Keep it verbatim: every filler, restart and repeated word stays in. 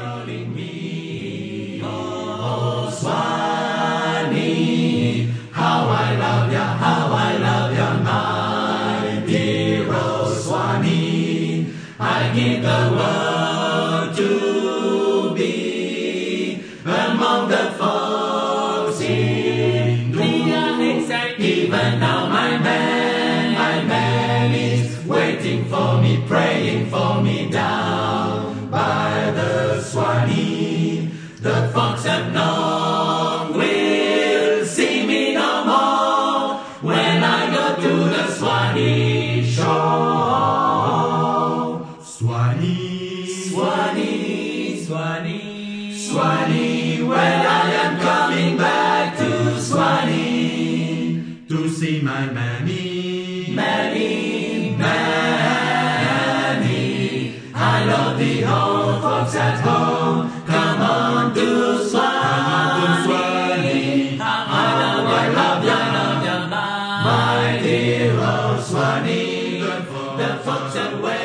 calling me. Oh, Swanee, how I love ya, how I love ya, my dear old Swanee. I give the world to be among the folks in England. Even now my man, my man is waiting for me, praying for me down by the Swanee. The folks have known will see me no more when I go to the Swanee shore. Swanee, Swanee, Swanee, Swanee, when I am coming back to Swanee to see my Manny, Manny, Manny. I love the old folks at home. Come on to Swanee. I love ya, love ya, love ya, my dear old Swanee. The folks that wait.